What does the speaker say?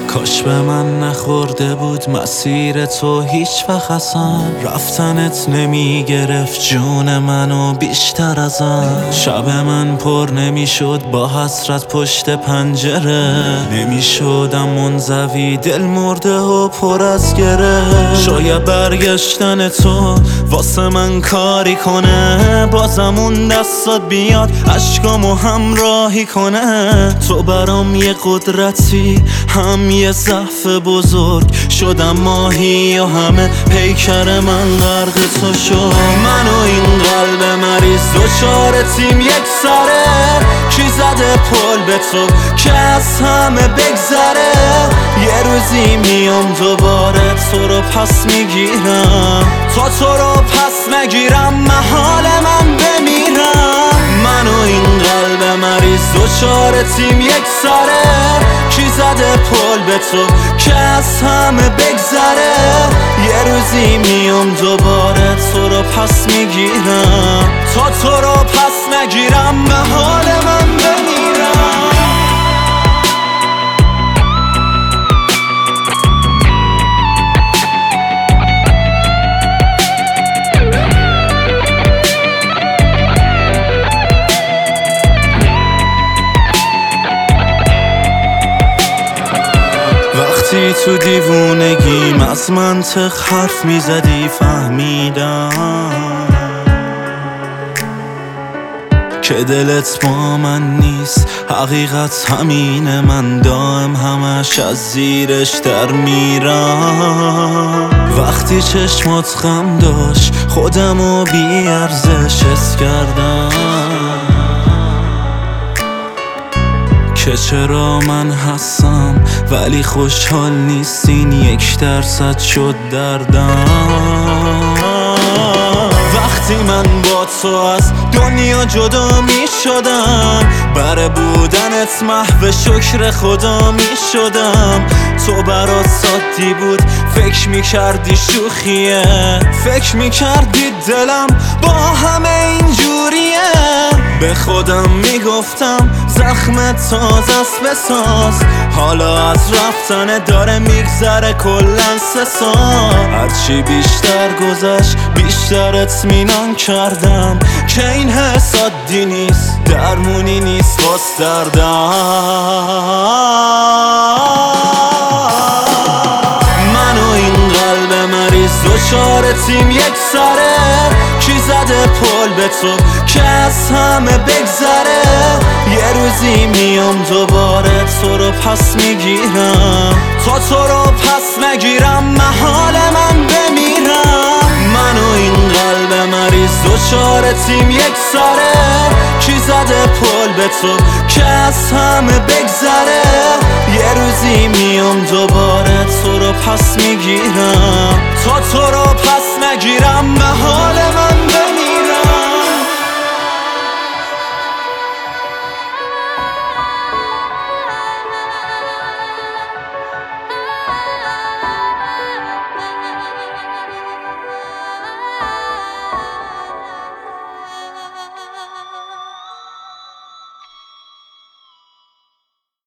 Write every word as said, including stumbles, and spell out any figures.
کاش به من نخورده بود مسیر تو هیچ وقت اصلا رفتنت نمی گرفت جون منو بیشتر ازم. شب من پر نمی شد با حسرت پشت پنجره، نمی شدم منزوی دل مرده و پر از گره. شاید برگشتن تو واسه من کاری کنه، بازم اون دستات بیاد عشقامو همراهی کنه. تو برام یه قدرتی هم یه ضعف بزرگ، شدم ماهی و همه پیکر من غرق تو شد. من و این قلب مریض دوچار تیم یک سره، کی زده پل به تو که از همه بگذره. یه روزی میام دوباره تو رو پس میگیرم، تا تو رو پس نگیرم محال من بمیرم. من و این قلب مریض دوچار تیم یک سره، کی زده پل به تو که از همه بگذره. یه روزی میام دوباره تو رو پس میگیرم، تا تو رو پس نگیرم محال من بمیرم. وقتی تو دیوونگیم از منطق حرف میزدی فهمیدم که دلت با من نیست، حقیقت همینه. من دائم همش از زیرش در میرم. وقتی چشمات غم داشت خودمو بی ارزش حس کردم که چرا من هستم ولی خوشحال نیستین، یک درصد شد دردم. وقتی من با تو از دنیا جدا می شدم، بر بودنت محو شکر خدا می شدم. تو برات سادی بود فکر می کردی شوخیه، فکر می کردی دلم با همه اینجوریه. به خودم می گفتم زخمت تازه است بساز، حالا از رفتن داره میگذره کلن سه سال. هرچی بیشتر گذشت بیشتر اطمینان کردم که این حس عادی نیست، درمونی نیست واس دردم. من و این قلب مریض دوچار تیم یک سره، کی زده پل به تو که از همه بگذره. یه روزی میام دوباره تو رو پس میگیرم، تا تو رو پس نگیرم محال من بمیرم. من و این قلب مریض دوچار تیم یک سره، کی زده پل به تو که از همه بگذره. یه روزی میام دوباره تو رو پس میگیرم، تا تو رو پس نگیرم محال من